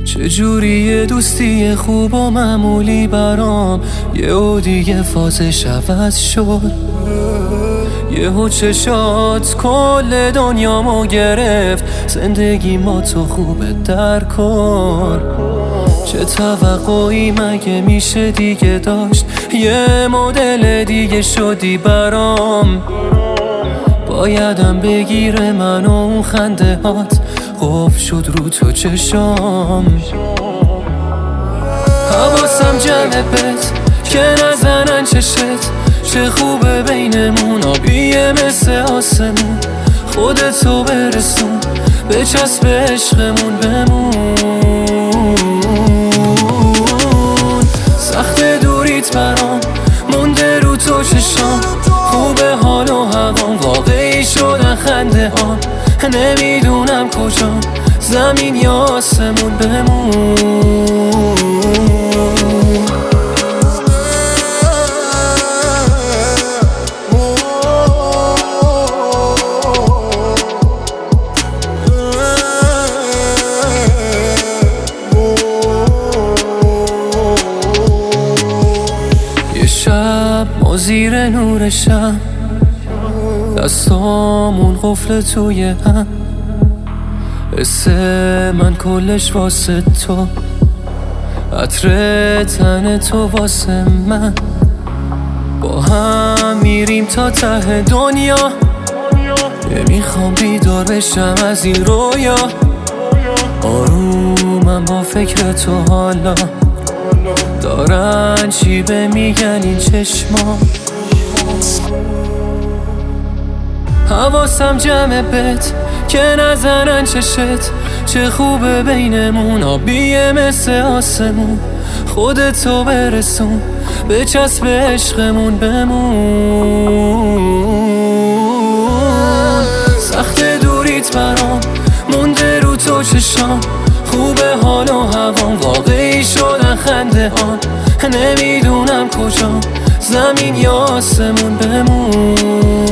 چجوری دوستی خوب و معمولی برام یهو دیگه فازش عوض شد. یهو چشات کل دنیامو گرفت، زندگی ما تو خوبه در کن. چه توقعی مگه میشه دیگه داشت، یه مدل دیگه شدی برام. بایدم بگیره منو اون خنده هات، قفل شد رو تو چشام. حواسم جمع بهت که نزنن چشت، چه خوبه بینمون آبیه مثل آسمون. خودتو برسون به چسب عشقمون بمون. سخت دوریت برام مونده رو تو چشام، خوبه حال و هوام واقعی شدن خنده هام. نمیدونم کجا زمین یا آسمون بمون. یه شب ما زیر نور شب، دستامون قفل توی هم، حس من کلش واسه تو، عطر تن تو واسه من. با هم میریم تا ته دنیا، میخوام بیدار بشم از این رویا. آرومم با فکر تو حالا، دارن چی به میگن این چشما. حواسم جمع بهت که نزنن چشت، چه خوبه بینمون آبیه مثل آسمون. خودتو برسون به چسب عشقمون بمون. سخت دوریت برام مونده رو تو چشام، خوبه حال و هوام واقعی شدن خنده هام. نمیدونم کجا زمین یا آسمون بمون.